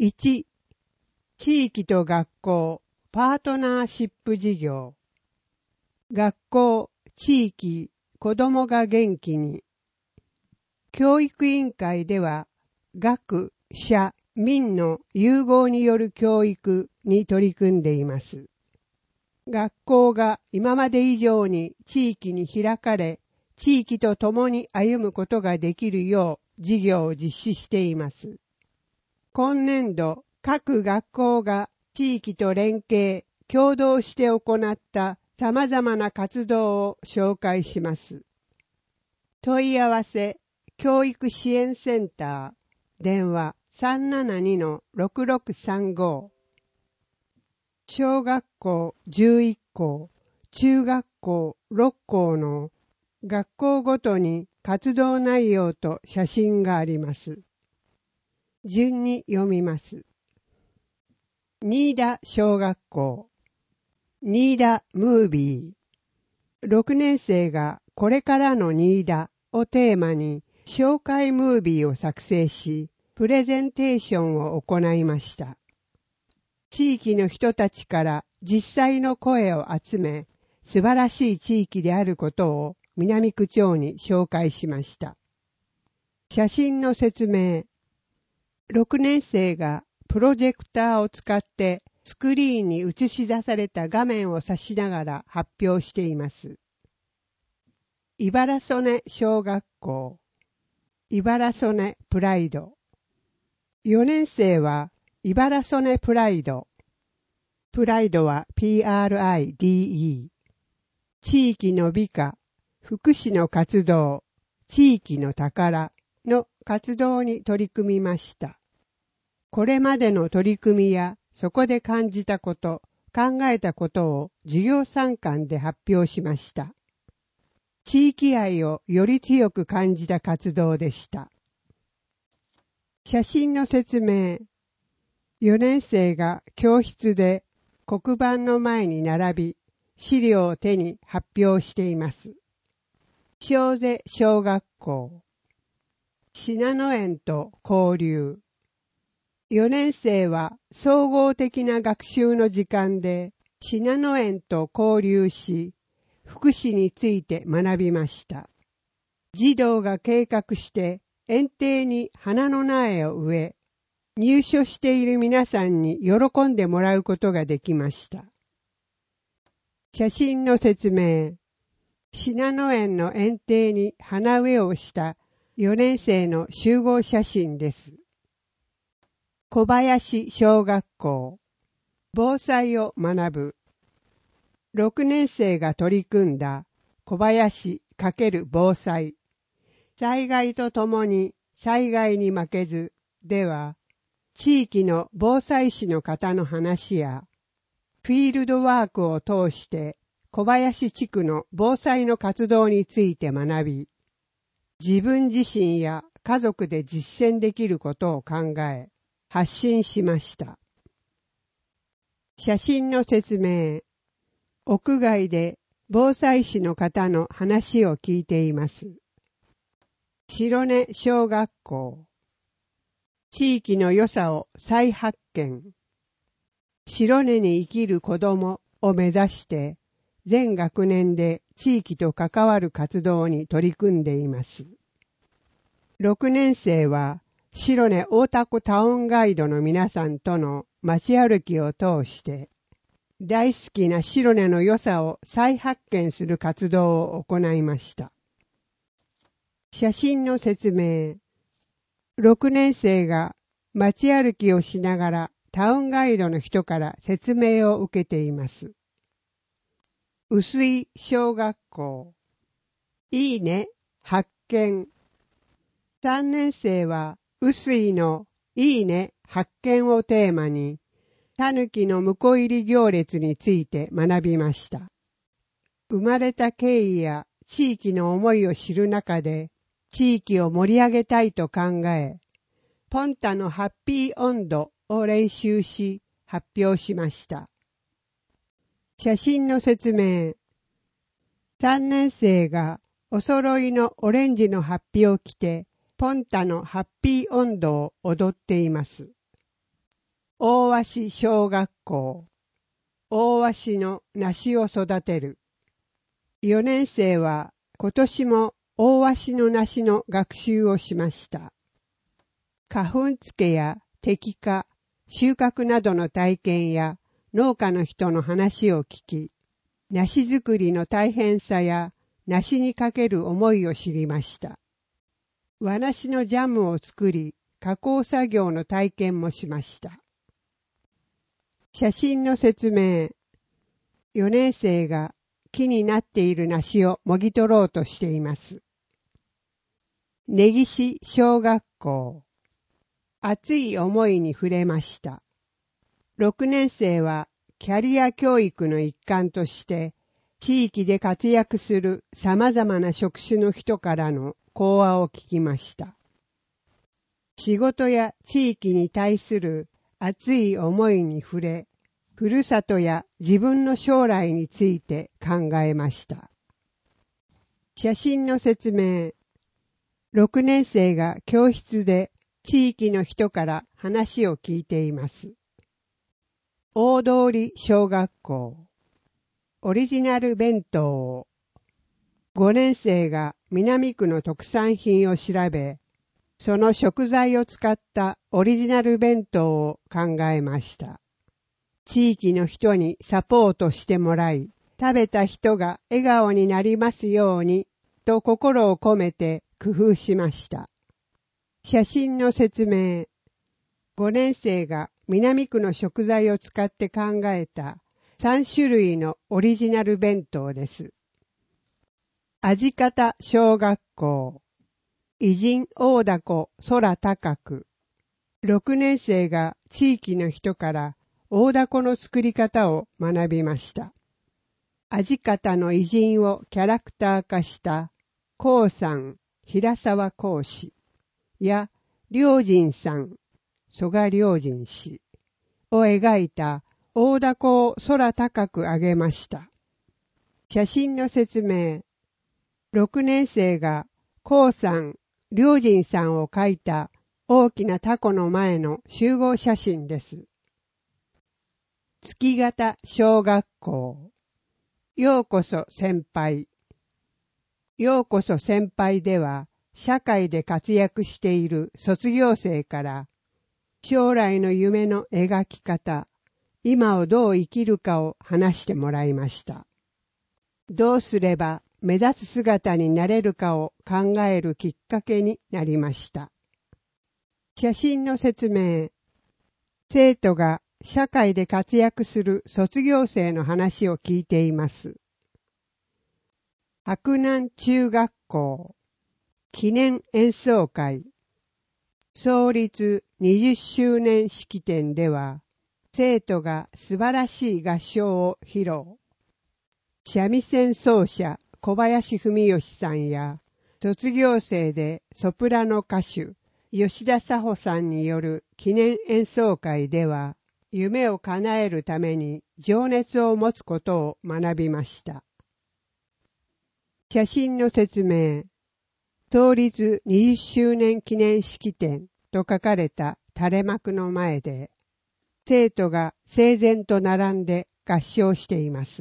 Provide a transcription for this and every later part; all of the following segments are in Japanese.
1、地域と学校パートナーシップ事業。学校、地域、子どもが元気に。教育委員会では、学、社、民の融合による教育に取り組んでいます。学校が今まで以上に地域に開かれ、地域と共に歩むことができるよう事業を実施しています。今年度、各学校が地域と連携、協働して行った様々な活動を紹介します。問い合わせ、教育支援センター、電話 372-6635。小学校11校、中学校6校の学校ごとに活動内容と写真があります。順に読みます。新田小学校、新田ムービー。6年生がこれからの新田をテーマに紹介ムービーを作成し、プレゼンテーションを行いました。地域の人たちから実際の声を集め、素晴らしい地域であることを南区長に紹介しました。写真の説明。6年生がプロジェクターを使ってスクリーンに映し出された画面を指しながら発表しています。茨曽根小学校、茨曽根プライド。4年生は茨曽根プライド。プライドは PRIDE。地域の美化、福祉の活動、地域の宝の活動に取り組みました。これまでの取り組みやそこで感じたこと、考えたことを授業参観で発表しました。地域愛をより強く感じた活動でした。写真の説明。4年生が教室で黒板の前に並び、資料を手に発表しています。小瀬小学校、信濃園と交流。4年生は総合的な学習の時間で信濃園と交流し、福祉について学びました。児童が計画して園庭に花の苗を植え、入所している皆さんに喜んでもらうことができました。写真の説明。信濃園の園庭に花植えをした4年生の集合写真です。小林小学校、防災を学ぶ。6年生が取り組んだ小林×防災。災害とともに災害に負けずでは、地域の防災士の方の話や、フィールドワークを通して小林地区の防災の活動について学び、自分自身や家族で実践できることを考え、発信しました。写真の説明。屋外で防災士の方の話を聞いています。白根小学校。地域の良さを再発見。白根に生きる子どもを目指して全学年で地域と関わる活動に取り組んでいます。6年生は白根大田区タウンガイドの皆さんとの街歩きを通して大好きな白根の良さを再発見する活動を行いました。写真の説明。6年生が街歩きをしながらタウンガイドの人から説明を受けています。臼井小学校。いいね、発見。3年生は臼井のいいね、発見をテーマに、たぬきの婿入り行列について学びました。生まれた経緯や地域の思いを知る中で、地域を盛り上げたいと考え、ポンタのハッピー温度を練習し発表しました。写真の説明。3年生がお揃いのオレンジのハッピを着て、ポンタのハッピー温度を踊っています。 大鷲小学校、大鷲の梨を育てる。4年生は今年も大鷲の梨の学習をしました。花粉つけや摘果、収穫などの体験や農家の人の話を聞き、梨作りの大変さや梨にかける思いを知りました。和梨のジャムを作り、加工作業の体験もしました。写真の説明。4年生が木になっている梨をもぎ取ろうとしています。根岸小学校。熱い思いに触れました。6年生はキャリア教育の一環として地域で活躍する様々な職種の人からの講話を聞きました。仕事や地域に対する熱い思いに触れ、ふるさとや自分の将来について考えました。写真の説明。6年生が教室で地域の人から話を聞いています。大通小学校。オリジナル弁当を。5年生が南区の特産品を調べ、その食材を使ったオリジナル弁当を考えました。地域の人にサポートしてもらい、食べた人が笑顔になりますようにと心を込めて工夫しました。写真の説明。5年生が南区の食材を使って考えた3種類のオリジナル弁当です。味方小学校。偉人大凧空高く。6年生が地域の人から大凧の作り方を学びました。味方の偉人をキャラクター化した高さん平沢光氏や良人さん曽我良人氏を描いた大凧を空高く上げました。写真の説明。6年生が高さん良人さんを描いた大きな凧の前の集合写真です。月形小学校。ようこそ先輩。ようこそ先輩では、社会で活躍している卒業生から将来の夢の描き方、今をどう生きるかを話してもらいました。どうすれば目立つ姿になれるかを考えるきっかけになりました。写真の説明。生徒が社会で活躍する卒業生の話を聞いています。白南中学校記念演奏会。創立20周年式典では、生徒が素晴らしい合唱を披露。三味線奏者小林文義さんや、卒業生でソプラノ歌手吉田佐穂さんによる記念演奏会では、夢を叶えるために情熱を持つことを学びました。写真の説明。創立20周年記念式典と書かれた垂れ幕の前で、生徒が整然と並んで合唱しています。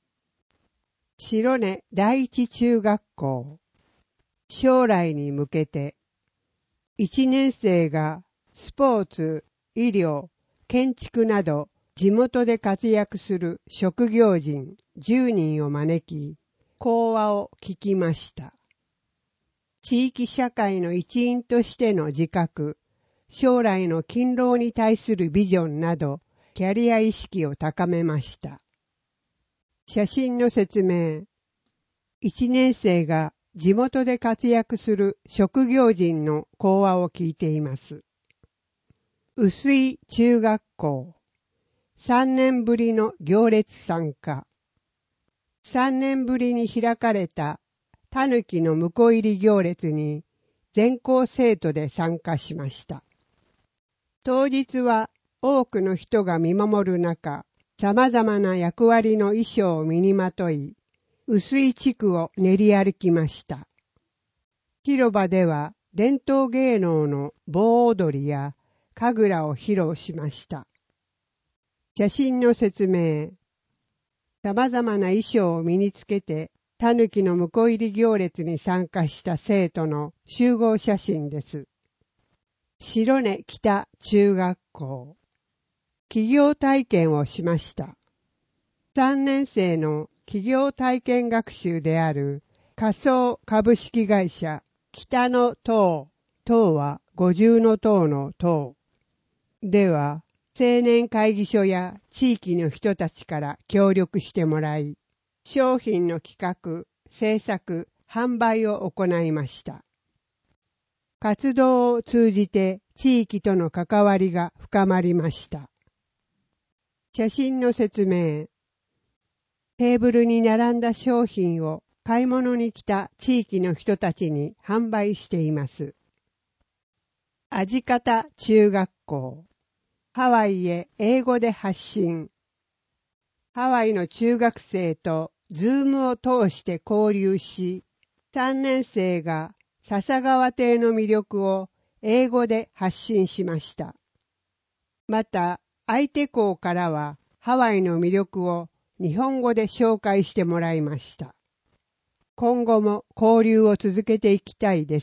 白根第一中学校。将来に向けて。1年生がスポーツ、医療、建築など地元で活躍する職業人10人を招き、講話を聞きました。地域社会の一員としての自覚、将来の勤労に対するビジョンなど、キャリア意識を高めました。写真の説明。1年生が地元で活躍する職業人の講話を聞いています。臼井中学校。3年ぶりの行列参加。3年ぶりに開かれたたぬきの婿入り行列に全校生徒で参加しました。当日は多くの人が見守る中、様々な役割の衣装を身にまとい、臼井地区を練り歩きました。広場では伝統芸能の盆踊りや神楽を披露しました。写真の説明。様々な衣装を身につけて、たぬきの婿入り行列に参加した生徒の集合写真です。白根北中学校。起業体験をしました。3年生の起業体験学習である仮想株式会社北の塔、塔は五重の塔の塔では、青年会議所や地域の人たちから協力してもらい、商品の企画、制作、販売を行いました。活動を通じて地域との関わりが深まりました。写真の説明。テーブルに並んだ商品を買い物に来た地域の人たちに販売しています。味方中学校。ハワイへ英語で発信。ハワイの中学生とズームを通して交流し、3年生が笹川邸の魅力を英語で発信しました。また、相手校からはハワイの魅力を日本語で紹介してもらいました。今後も交流を続けていきたいです。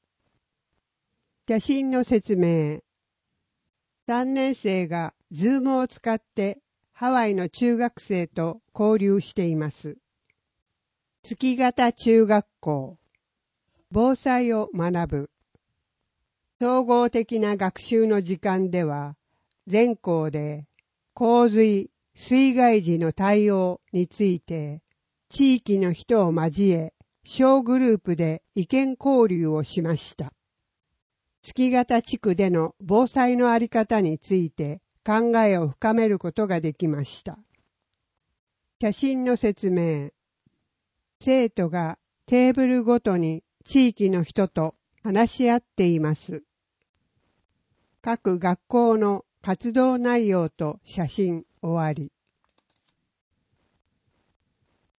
写真の説明。3年生がズームを使ってハワイの中学生と交流しています。月形中学校。防災を学ぶ。総合的な学習の時間では、全校で洪水、水害時の対応について、地域の人を交え、小グループで意見交流をしました。月形地区での防災のあり方について考えを深めることができました。写真の説明。生徒がテーブルごとに地域の人と話し合っています。各学校の活動内容と写真終わり。